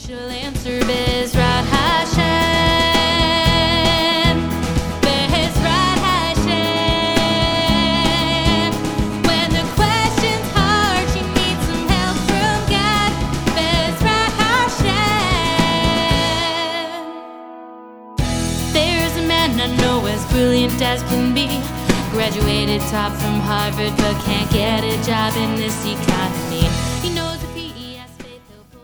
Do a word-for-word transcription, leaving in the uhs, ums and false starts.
She'll answer Bezrat Hashem, Bezrat Hashem. When the question's hard, she needs some help from God, Bezrat Hashem. There's a man I know as brilliant as can be, graduated top from Harvard but can't get a job in this economy. He knows